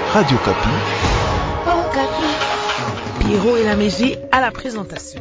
Radio Kapi. Pierrot et la Mégie à la présentation.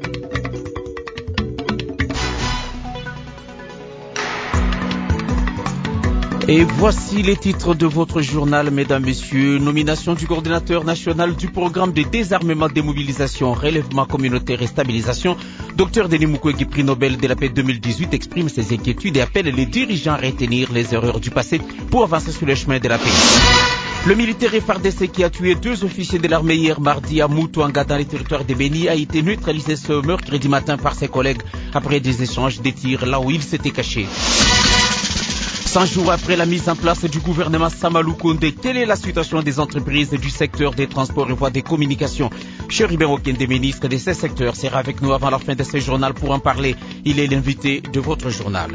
Et voici les titres de votre journal, mesdames, messieurs. Nomination du coordinateur national du programme de désarmement, démobilisation, relèvement communautaire et stabilisation. Dr Denis Mukwege, prix Nobel de la paix 2018, exprime ses inquiétudes et appelle les dirigeants à retenir les erreurs du passé pour avancer sur le chemin de la paix. Le militaire FARDC qui a tué 2 officiers de l'armée hier mardi à Mutuanga dans les territoires de Beni a été neutralisé ce mercredi matin par ses collègues après des échanges de tirs là où il s'était caché. 100 jours après la mise en place du gouvernement Samalou Kondé, quelle est la situation des entreprises du secteur des transports et voies des communications? Chéribin Okende, ministre de ces secteurs, sera avec nous avant la fin de ce journal pour en parler. Il est l'invité de votre journal.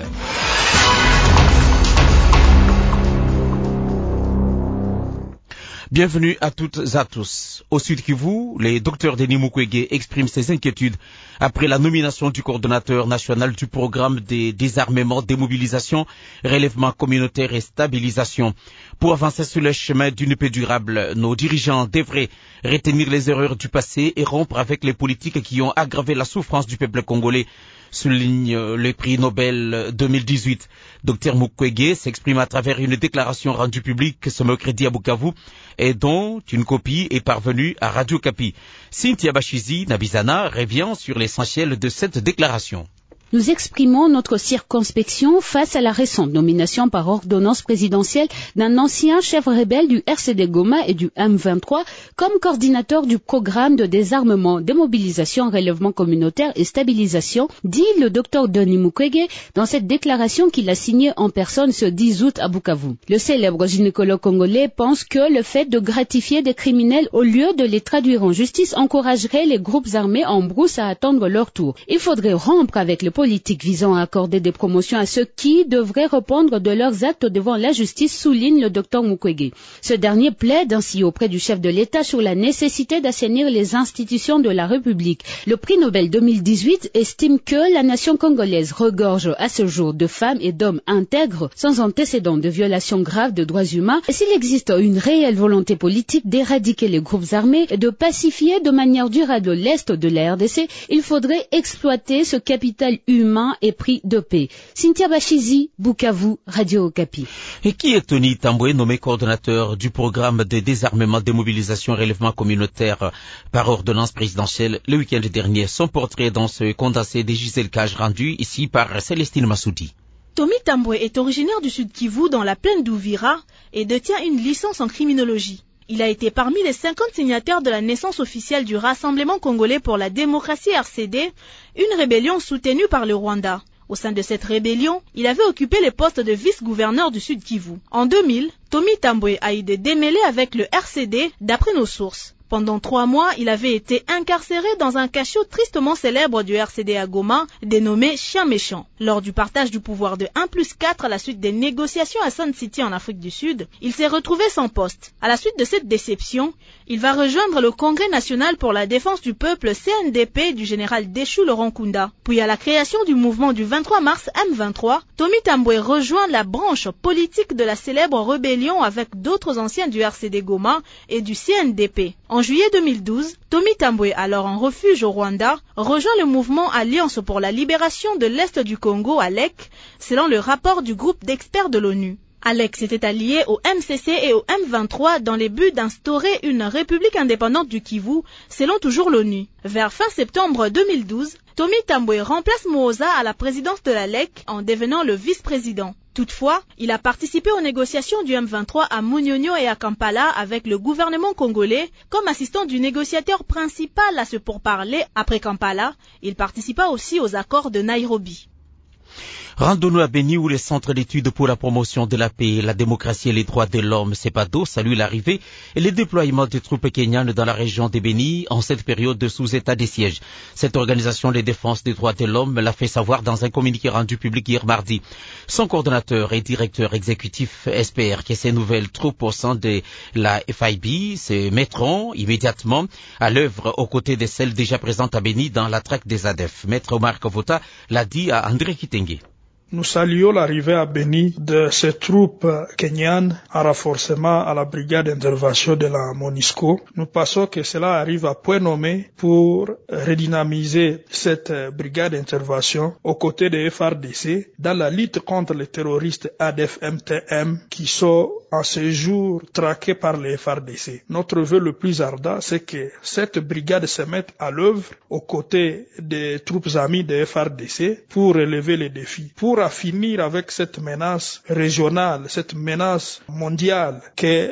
Bienvenue à toutes et à tous. Au Sud Kivu, le Dr Denis Mukwege exprime ses inquiétudes après la nomination du coordonnateur national du programme de désarmement, démobilisation, relèvement communautaire et stabilisation. Pour avancer sur le chemin d'une paix durable, nos dirigeants devraient retenir les erreurs du passé et rompre avec les politiques qui ont aggravé la souffrance du peuple congolais, souligne le prix Nobel 2018. Dr Mukwege s'exprime à travers une déclaration rendue publique ce mercredi à Bukavu et dont une copie est parvenue à Radio Kapi. Cynthia Bachizi Nabizana revient sur l'essentiel de cette déclaration. Nous exprimons notre circonspection face à la récente nomination par ordonnance présidentielle d'un ancien chef rebelle du RCD Goma et du M23 comme coordinateur du programme de désarmement, démobilisation, relèvement communautaire et stabilisation, dit le Dr Denis Mukwege dans cette déclaration qu'il a signée en personne ce 10 août à Bukavu. Le célèbre gynécologue congolais pense que le fait de gratifier des criminels au lieu de les traduire en justice encouragerait les groupes armés en brousse à attendre leur tour. Il faudrait rompre avec le politique visant à accorder des promotions à ceux qui devraient répondre de leurs actes devant la justice, souligne le Dr Mukwege. Ce dernier plaide ainsi auprès du chef de l'État sur la nécessité d'assainir les institutions de la République. Le prix Nobel 2018 estime que la nation congolaise regorge à ce jour de femmes et d'hommes intègres, sans antécédents de violations graves de droits humains, et s'il existe une réelle volonté politique d'éradiquer les groupes armés et de pacifier de manière durable l'Est de la RDC, il faudrait exploiter ce capital humain et prix de paix. Cynthia Bachizi, Bukavu, Radio Okapi. Et qui est Tony Tamboué, nommé coordonnateur du programme de désarmement, démobilisation, relèvement communautaire par ordonnance présidentielle le week-end dernier? Son portrait dans ce condensé des Gisèle Cage rendu ici par Célestine Massoudi. Tommy Tamboué est originaire du Sud Kivu dans la plaine d'Ouvira et détient une licence en criminologie. Il a été parmi les 50 signataires de la naissance officielle du Rassemblement congolais pour la démocratie RCD, une rébellion soutenue par le Rwanda. Au sein de cette rébellion, il avait occupé les postes de vice-gouverneur du Sud Kivu. En 2000, Tommy Tamboué a eu des démêlés avec le RCD d'après nos sources. Pendant 3 mois, il avait été incarcéré dans un cachot tristement célèbre du RCD à Goma, dénommé Chien Méchant. Lors du partage du pouvoir de 1+4 à la suite des négociations à Sun City en Afrique du Sud, il s'est retrouvé sans poste. À la suite de cette déception, il va rejoindre le Congrès national pour la défense du peuple CNDP du général déchu Laurent Kunda. Puis à la création du mouvement du 23 mars M23, Tommy Tamboué rejoint la branche politique de la célèbre rébellion avec d'autres anciens du RCD Goma et du CNDP. En juillet 2012, Tommy Tamboué, alors en refuge au Rwanda, rejoint le mouvement Alliance pour la libération de l'Est du Congo, ALEC, selon le rapport du groupe d'experts de l'ONU. ALEC s'était allié au MCC et au M23 dans les buts d'instaurer une république indépendante du Kivu, selon toujours l'ONU. Vers fin septembre 2012, Tommy Tamboué remplace Mooza à la présidence de l'ALEC en devenant le vice-président. Toutefois, il a participé aux négociations du M23 à Munyonyo et à Kampala avec le gouvernement congolais comme assistant du négociateur principal à ce pourparlers. Après Kampala, il participa aussi aux accords de Nairobi. Rendons-nous à Beni où les centres d'études pour la promotion de la paix, la démocratie et les droits de l'homme, CEPADO, salue l'arrivée et le déploiement des troupes kenyanes dans la région de Beni en cette période de sous-état de siège. Cette organisation de défense des droits de l'homme l'a fait savoir dans un communiqué rendu public hier mardi. Son coordonnateur et directeur exécutif espère que ces nouvelles troupes au sein de la FIB se mettront immédiatement à l'œuvre aux côtés de celles déjà présentes à Beni dans la traque des ADF. Maître Omar Kavota l'a dit à André Kitenge. Nous saluons l'arrivée à Béni de ces troupes kenyanes en renforcement à la brigade d'intervention de la MONUSCO. Nous pensons que cela arrive à point nommé pour redynamiser cette brigade d'intervention aux côtés des FARDC dans la lutte contre les terroristes ADF-MTM qui sont en ce jour traqués par les FARDC. Notre vœu le plus ardent, c'est que cette brigade se mette à l'œuvre aux côtés des troupes amies des FARDC pour relever les défis, pour finir avec cette menace régionale, cette menace mondiale qu'est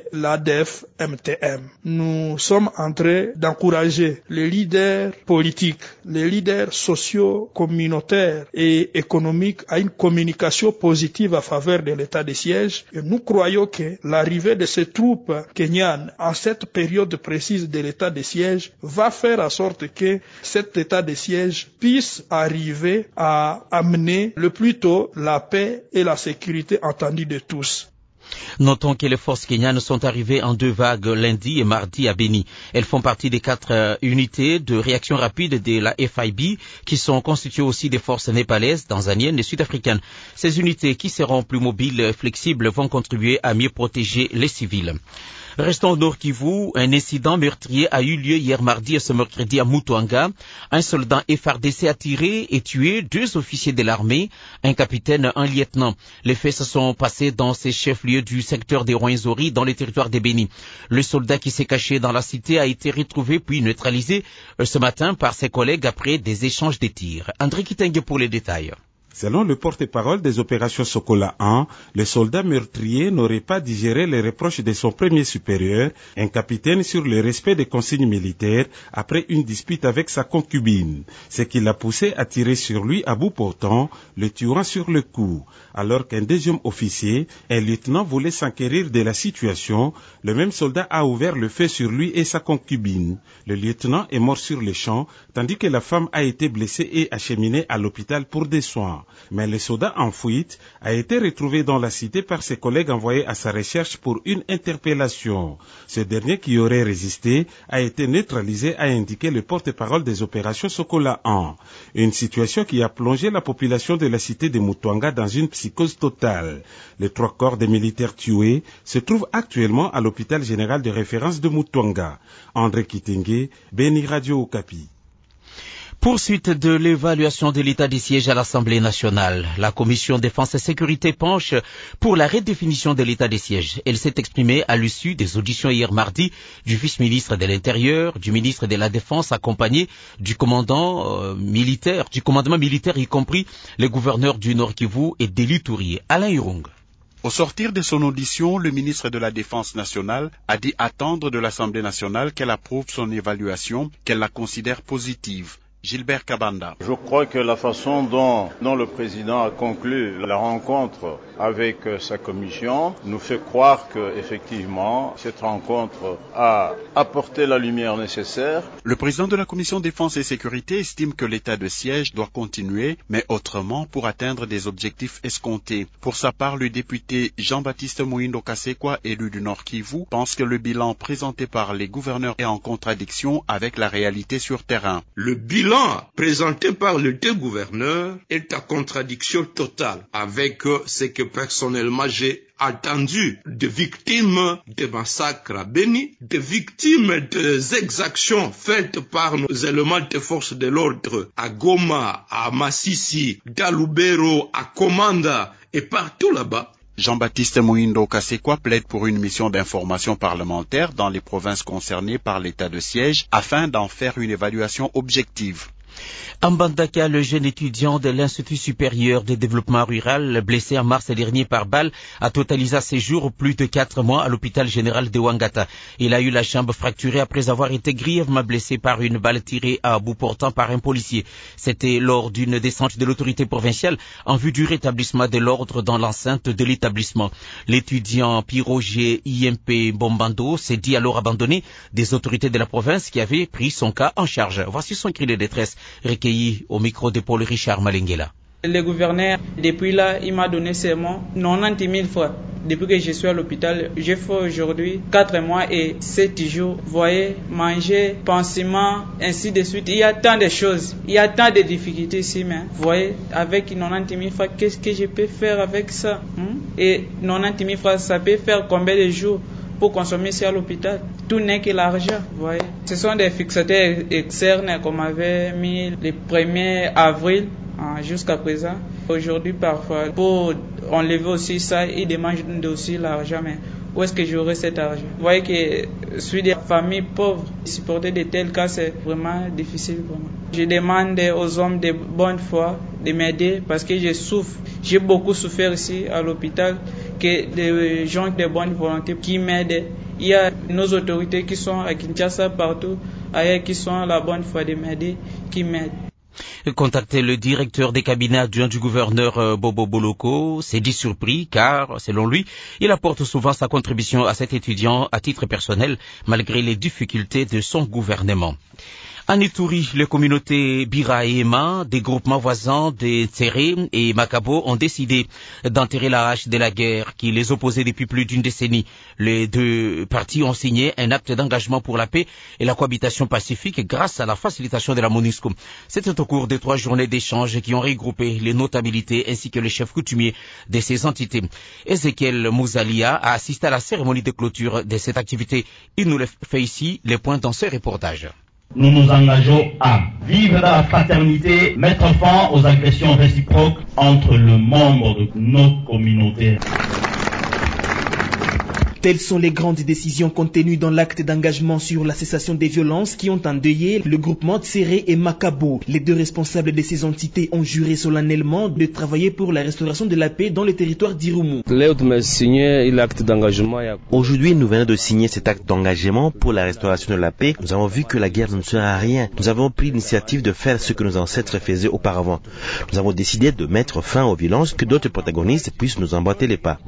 l'ADF-MTM. Nous sommes en train d'encourager les leaders politiques, les leaders sociaux, communautaires et économiques à une communication positive à faveur de l'état de siège. Et nous croyons que l'arrivée de ces troupes kenyanes en cette période précise de l'état de siège va faire en sorte que cet état de siège puisse arriver à amener le plus tôt la paix et la sécurité entendues de tous. Notons que les forces kenyanes sont arrivées en 2 vagues lundi et mardi à Béni. Elles font partie des 4 unités de réaction rapide de la FIB qui sont constituées aussi des forces népalaises, tanzaniennes et sud-africaines. Ces unités qui seront plus mobiles et flexibles vont contribuer à mieux protéger les civils. Restons au Nord Kivu. Un incident meurtrier a eu lieu hier mardi et ce mercredi à Mutwanga. Un soldat FARDC a tiré et tué 2 officiers de l'armée, un capitaine, un lieutenant. Les faits se sont passés dans ces chefs-lieux du secteur des Rwenzori, dans les territoires des Béni. Le soldat qui s'est caché dans la cité a été retrouvé puis neutralisé ce matin par ses collègues après des échanges de tirs. André Kitenge pour les détails. Selon le porte-parole des opérations Sokola 1, le soldat meurtrier n'aurait pas digéré les reproches de son premier supérieur, un capitaine, sur le respect des consignes militaires après une dispute avec sa concubine, ce qui l'a poussé à tirer sur lui à bout portant, le tuant sur le coup. Alors qu'un deuxième officier, un lieutenant, voulait s'enquérir de la situation, le même soldat a ouvert le feu sur lui et sa concubine. Le lieutenant est mort sur le champ, tandis que la femme a été blessée et acheminée à l'hôpital pour des soins. Mais le soldat en fuite a été retrouvé dans la cité par ses collègues envoyés à sa recherche pour une interpellation. Ce dernier, qui aurait résisté, a été neutralisé, a indiqué le porte-parole des opérations Sokola 1. Une situation qui a plongé la population de la cité de Mutwanga dans une psychose totale. Les 3 corps des militaires tués se trouvent actuellement à l'hôpital général de référence de Mutwanga. André Kitenge, Béni Radio Okapi. Poursuite de l'évaluation de l'état des sièges à l'Assemblée nationale. La commission défense et sécurité penche pour la redéfinition de l'état des sièges. Elle s'est exprimée à l'issue des auditions hier mardi du vice-ministre de l'Intérieur, du ministre de la Défense, accompagné du commandement militaire, y compris les gouverneurs du Nord Kivu et d'Eli Tourié. Alain Irung. Au sortir de son audition, le ministre de la Défense nationale a dit attendre de l'Assemblée nationale qu'elle approuve son évaluation, qu'elle la considère positive. Gilbert Kabanda. Je crois que la façon dont le président a conclu la rencontre avec sa commission nous fait croire que, effectivement, cette rencontre a apporté la lumière nécessaire. Le président de la commission défense et sécurité estime que l'état de siège doit continuer, mais autrement pour atteindre des objectifs escomptés. Pour sa part, le député Jean-Baptiste Moïndo Kasekwa, élu du Nord Kivu, pense que le bilan présenté par les gouverneurs est en contradiction avec la réalité sur terrain. Le bilan présenté par les 2 gouverneurs est en contradiction totale avec ce que personnellement j'ai attendu des victimes des massacres à Béni, des victimes des exactions faites par nos éléments de force de l'ordre à Goma, à Massissi, à Lubero, à Komanda et partout là-bas. Jean-Baptiste Moïndo Kasekwa plaide pour une mission d'information parlementaire dans les provinces concernées par l'état de siège afin d'en faire une évaluation objective. Ambandaka, le jeune étudiant de l'Institut supérieur de développement rural, blessé en mars dernier par balle, a totalisé à ses jours plus de 4 mois à l'hôpital général de Wangata. Il a eu la jambe fracturée après avoir été grièvement blessé par une balle tirée à bout portant par un policier. C'était lors d'une descente de l'autorité provinciale en vue du rétablissement de l'ordre dans l'enceinte de l'établissement. L'étudiant Piroger IMP Bombando s'est dit alors abandonné des autorités de la province qui avaient pris son cas en charge. Voici son cri de détresse recueilli au micro de Paul Richard Malengela. Le gouverneur, depuis là, il m'a donné seulement 90 000 francs. Depuis que je suis à l'hôpital, j'ai fait aujourd'hui 4 mois et 7 jours. Vous voyez, manger, pansement, ainsi de suite. Il y a tant de choses. Il y a tant de difficultés ici. Mais vous voyez, avec 90 000 francs, qu'est-ce que je peux faire avec ça? Et 90 000 francs, ça peut faire combien de jours pour consommer ici à l'hôpital? Tout n'est que l'argent, vous voyez. Ce sont des fixateurs externes qu'on m'avait mis le 1er avril jusqu'à présent. Aujourd'hui, parfois, pour enlever aussi ça, ils demandent aussi l'argent, mais où est-ce que j'aurai cet argent? Vous voyez que je suis des familles pauvres. Supporter de tels cas, c'est vraiment difficile pour moi. Je demande aux hommes de bonne foi de m'aider parce que je souffre. J'ai beaucoup souffert ici à l'hôpital, que des gens de bonne volonté qui m'aident. Il y a nos autorités qui sont à Kinshasa, partout ailleurs, qui sont à la bonne foi de m'aider, qui m'aident. Contacter le directeur des cabinets adjoints du gouverneur Bobo Boloko s'est dit surpris car, selon lui, il apporte souvent sa contribution à cet étudiant à titre personnel malgré les difficultés de son gouvernement. En Ituri, les communautés Bira et Ema, des groupements voisins de Tséré et Makabo ont décidé d'enterrer la hache de la guerre qui les opposait depuis plus d'une décennie. Les deux parties ont signé un acte d'engagement pour la paix et la cohabitation pacifique grâce à la facilitation de la MONUSCO. C'était au cours de 3 journées d'échanges qui ont regroupé les notabilités ainsi que les chefs coutumiers de ces entités. Ezekiel Mouzalia a assisté à la cérémonie de clôture de cette activité. Il nous fait ici les points dans ce reportage. Nous nous engageons à vivre dans la fraternité, mettre fin aux agressions réciproques entre les membres de nos communautés. Telles sont les grandes décisions contenues dans l'acte d'engagement sur la cessation des violences qui ont endeuillé le groupement Tséré et Makabo. Les deux responsables de ces entités ont juré solennellement de travailler pour la restauration de la paix dans le territoire d'Irumu. Aujourd'hui, nous venons de signer cet acte d'engagement pour la restauration de la paix. Nous avons vu que la guerre ne sera rien. Nous avons pris l'initiative de faire ce que nos ancêtres faisaient auparavant. Nous avons décidé de mettre fin aux violences, que d'autres protagonistes puissent nous emboîter les pas.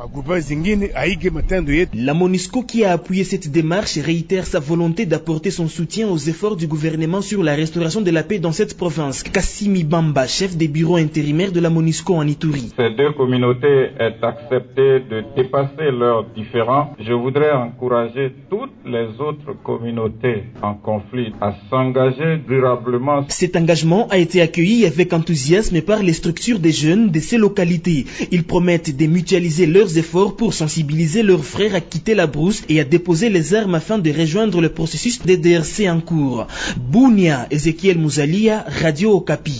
La MONUSCO qui a appuyé cette démarche réitère sa volonté d'apporter son soutien aux efforts du gouvernement sur la restauration de la paix dans cette province. Kassimi Bamba, chef des bureaux intérimaires de la MONUSCO en Ituri. Ces deux communautés ont accepté de dépasser leurs différends. Je voudrais encourager toutes les autres communautés en conflit à s'engager durablement. Cet engagement a été accueilli avec enthousiasme par les structures des jeunes de ces localités. Ils promettent de mutualiser leurs efforts pour sensibiliser leurs frères à quitter la brousse et à déposer les armes afin de rejoindre le processus de DRC en cours. Bounia, Ezekiel Mouzalia, Radio Okapi.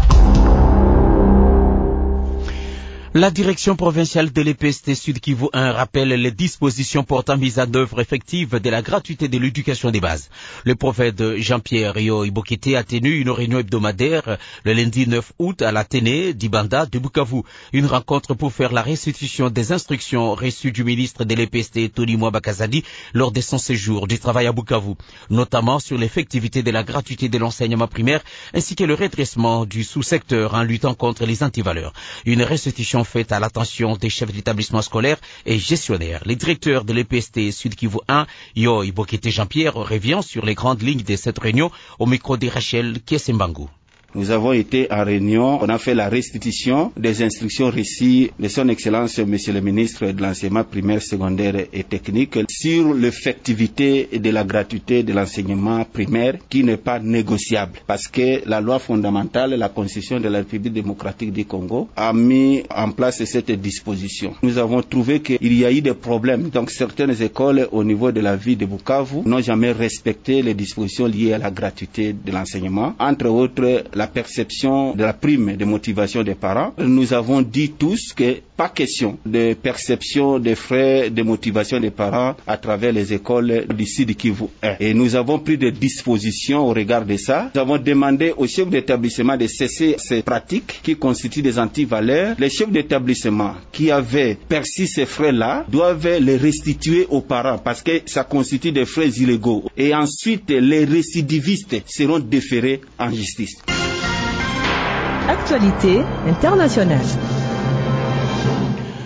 La direction provinciale de l'EPST Sud Kivu 1 rappelle les dispositions portant mise en œuvre effective de la gratuité de l'éducation des bases. Le prophète Jean-Pierre Yo Ibokete a tenu une réunion hebdomadaire le lundi 9 août à l'Athénée d'Ibanda de Bukavu. Une rencontre pour faire la restitution des instructions reçues du ministre de l'EPST Tony Mwabakazadi lors de son séjour du travail à Bukavu, notamment sur l'effectivité de la gratuité de l'enseignement primaire ainsi que le redressement du sous-secteur en luttant contre les antivaleurs. Une restitution faite à l'attention des chefs d'établissement scolaire et gestionnaires. Le directeur de l'EPST Sud Kivu 1, Yo Ibokete Jean-Pierre, revient sur les grandes lignes de cette réunion au micro de Rachel Kiesembangu. Nous avons été en réunion, on a fait la restitution des instructions reçues de son Excellence Monsieur le Ministre de l'Enseignement primaire, secondaire et technique sur l'effectivité de la gratuité de l'enseignement primaire qui n'est pas négociable parce que la loi fondamentale, la Constitution de la République démocratique du Congo a mis en place cette disposition. Nous avons trouvé qu'il y a eu des problèmes. Donc certaines écoles au niveau de la ville de Bukavu n'ont jamais respecté les dispositions liées à la gratuité de l'enseignement, entre autres la perception de la prime de motivation des parents. Nous avons dit tous que pas question de perception des frais de motivation des parents à travers les écoles du Sud Kivu 1. Et nous avons pris des dispositions au regard de ça. Nous avons demandé aux chefs d'établissement de cesser ces pratiques qui constituent des antivaleurs. Les chefs d'établissement qui avaient perçu ces frais-là doivent les restituer aux parents parce que ça constitue des frais illégaux. Et ensuite, les récidivistes seront déférés en justice. Actualité internationale.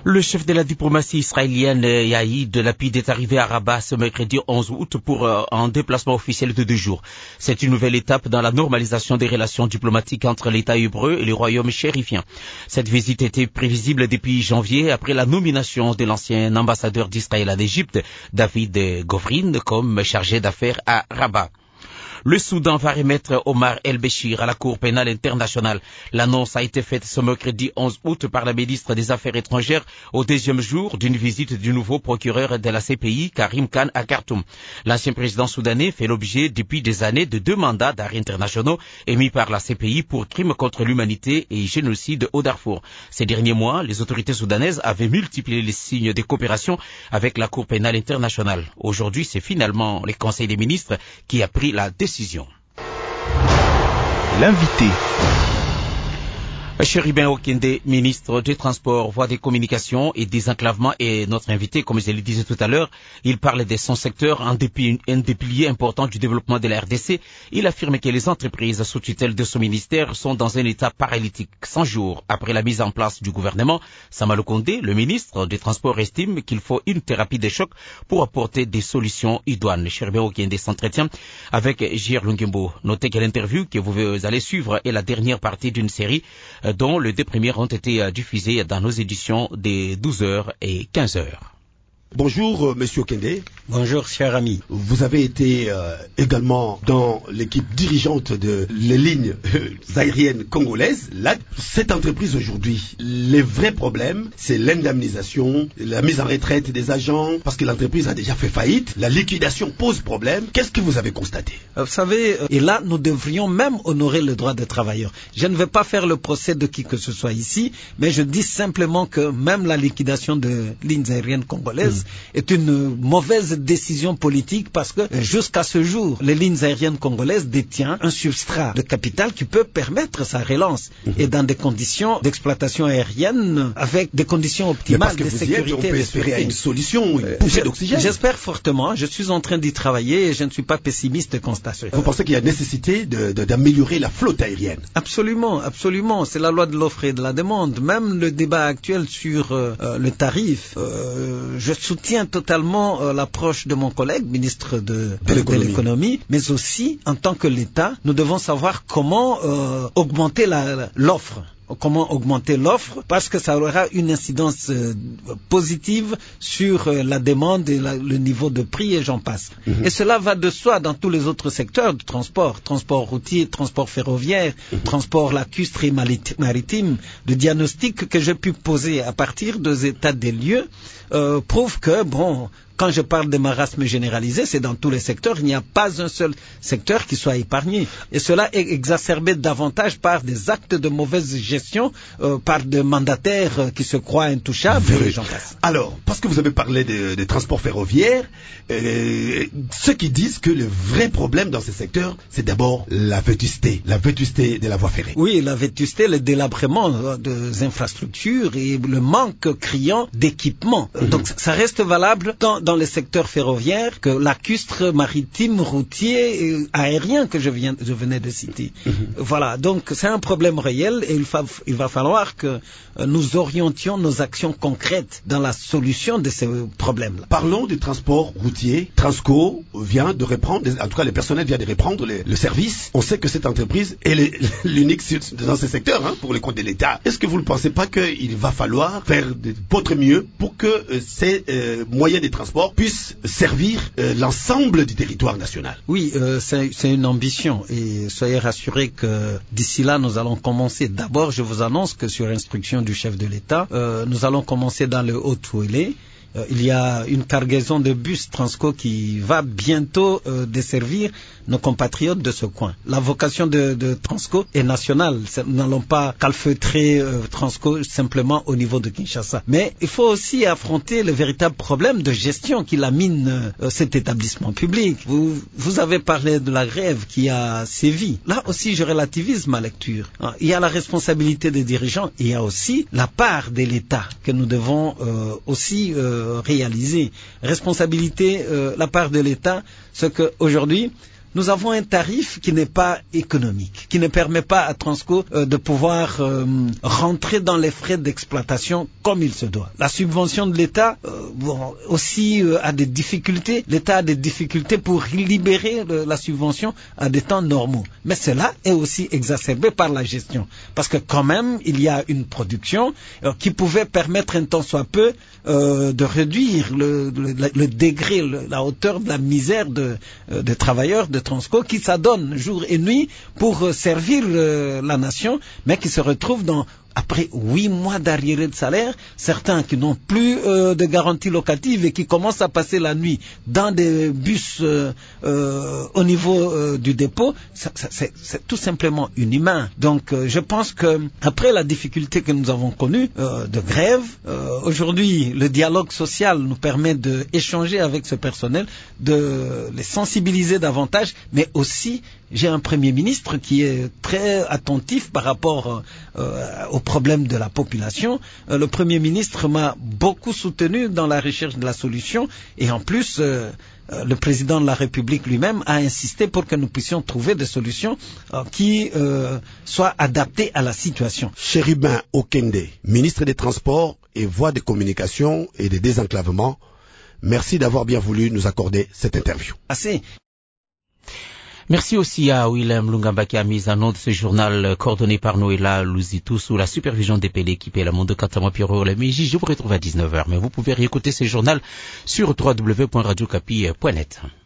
Le chef de la diplomatie israélienne, Yaïd Lapid, est arrivé à Rabat ce mercredi 11 août pour un déplacement officiel de 2 jours. C'est une nouvelle étape dans la normalisation des relations diplomatiques entre l'État hébreu et le royaume chérifien. Cette visite était prévisible depuis janvier après la nomination de l'ancien ambassadeur d'Israël en Égypte, David Govrin, comme chargé d'affaires à Rabat. Le Soudan va remettre Omar El-Béchir à la Cour pénale internationale. L'annonce a été faite ce mercredi 11 août par la ministre des Affaires étrangères au 2e jour d'une visite du nouveau procureur de la CPI, Karim Khan, à Khartoum. L'ancien président soudanais fait l'objet depuis des années de 2 mandats d'arrêt internationaux émis par la CPI pour crimes contre l'humanité et génocide au Darfour. Ces derniers mois, les autorités soudanaises avaient multiplié les signes de coopération avec la Cour pénale internationale. Aujourd'hui, c'est finalement le Conseil des ministres qui a pris la décision. L'invité. Chéribin Okende, ministre des Transports, Voies des Communications et Désenclavement, est notre invité, comme je le disais tout à l'heure. Il parle de son secteur, un des piliers importants du développement de la RDC. Il affirme que les entreprises sous tutelle de son ministère sont dans un état paralytique. 100 jours après la mise en place du gouvernement, Samalou Kondé, le ministre des Transports, estime qu'il faut une thérapie de choc pour apporter des solutions idoines. Chéribin Okende s'entretient avec J.R. Lungembo. Notez que l'interview que vous allez suivre est la dernière partie d'une série dont les 2 premières ont été diffusées dans nos éditions des 12h et 15h. Bonjour, Monsieur Okende. Bonjour, cher ami. Vous avez été également dans l'équipe dirigeante de les lignes aériennes congolaises. Là, cette entreprise aujourd'hui, les vrais problèmes, c'est l'indemnisation, la mise en retraite des agents, parce que l'entreprise a déjà fait faillite. La liquidation pose problème. Qu'est-ce que vous avez constaté? Vous savez, et là, nous devrions même honorer le droit des travailleurs. Je ne vais pas faire le procès de qui que ce soit ici, mais je dis simplement que même la liquidation de lignes aériennes congolaises est une mauvaise décision politique parce que jusqu'à ce jour, les lignes aériennes congolaises détiennent un substrat de capital qui peut permettre sa relance et dans des conditions d'exploitation aérienne avec des conditions optimales de sécurité. On peut espérer une solution, une poussée d'oxygène. J'espère fortement, je suis en train d'y travailler et je ne suis pas pessimiste constat. Vous pensez qu'il y a nécessité d'améliorer la flotte aérienne? Absolument, absolument. C'est la loi de l'offre et de la demande. Même le débat actuel sur le tarif, je soutiens totalement l'approche de mon collègue, ministre de l'économie, mais aussi, en tant que l'État, nous devons savoir comment augmenter l'offre. Comment augmenter l'offre, parce que ça aura une incidence positive sur la demande et le niveau de prix et j'en passe. Et cela va de soi dans tous les autres secteurs de transport routier, transport ferroviaire, transport lacustre et maritime. Le diagnostic que j'ai pu poser à partir des états des lieux prouve que, quand je parle de marasme généralisé, c'est dans tous les secteurs. Il n'y a pas un seul secteur qui soit épargné. Et cela est exacerbé davantage par des actes de mauvaise gestion, par des mandataires qui se croient intouchables. Et j'en passe. Alors, parce que vous avez parlé des transports ferroviaires, ceux qui disent que le vrai problème dans ce secteur, c'est d'abord la vétusté de la voie ferrée. Oui, la vétusté, le délabrement des infrastructures et le manque criant d'équipement. Donc, ça reste valable dans les secteurs ferroviaires que lacustre, maritime, routier et aérien que je venais de citer. Voilà, donc c'est un problème réel et il va falloir que nous orientions nos actions concrètes dans la solution de ces problèmes-là. Parlons du transport routier. Transco vient de reprendre, en tout cas le personnel vient de reprendre le service. On sait que cette entreprise est l'unique dans ce secteur pour le compte de l'État. Est-ce que vous ne pensez pas qu'il va falloir faire de votre mieux pour que ces moyens de transport puissent servir l'ensemble du territoire national? Oui, c'est une ambition et soyez rassurés que d'ici là, nous allons commencer. D'abord, je vous annonce que sur instruction du chef de l'État, nous allons commencer dans le Haut-Touélé. Il y a une cargaison de bus Transco qui va bientôt desservir nos compatriotes de ce coin. La vocation de Transco est nationale. Nous n'allons pas calfeutrer Transco simplement au niveau de Kinshasa. Mais il faut aussi affronter le véritable problème de gestion qui lamine cet établissement public. Vous avez parlé de la grève qui a sévi. Là aussi, je relativise ma lecture. Il y a la responsabilité des dirigeants. Il y a aussi la part de l'État que nous devons aussi réaliser. Responsabilité, la part de l'État, c'est qu'aujourd'hui, nous avons un tarif qui n'est pas économique, qui ne permet pas à Transco de pouvoir rentrer dans les frais d'exploitation comme il se doit. La subvention de l'État aussi a des difficultés. L'État a des difficultés pour libérer la subvention à des temps normaux. Mais cela est aussi exacerbé par la gestion. Parce que quand même, il y a une production qui pouvait permettre un tant soit peu de réduire le degré, la hauteur de la misère des travailleurs de Transco qui s'adonnent jour et nuit pour servir la nation, mais qui se retrouvent après 8 mois d'arriérés de salaire, certains qui n'ont plus de garantie locative et qui commencent à passer la nuit dans des bus au niveau du dépôt, c'est tout simplement inhumain. Donc je pense que après la difficulté que nous avons connue de grève, aujourd'hui le dialogue social nous permet d'échanger avec ce personnel, de les sensibiliser davantage, mais aussi j'ai un Premier ministre qui est très attentif par rapport aux problèmes de la population. Le Premier ministre m'a beaucoup soutenu dans la recherche de la solution et en plus, le président de la République lui-même a insisté pour que nous puissions trouver des solutions qui soient adaptées à la situation. Chérubin Okende, ministre des Transports et Voies de Communication et des Désenclavements, merci d'avoir bien voulu nous accorder cette interview. Assez. Merci aussi à Willem Lungamba qui a mis en onde ce journal coordonné par Noëlla Louzitou sous la supervision des l'équipe et la monde de Katama Pierrot Lemiji. Je vous retrouve à 19h, mais vous pouvez réécouter ce journal sur www.radiocapi.net.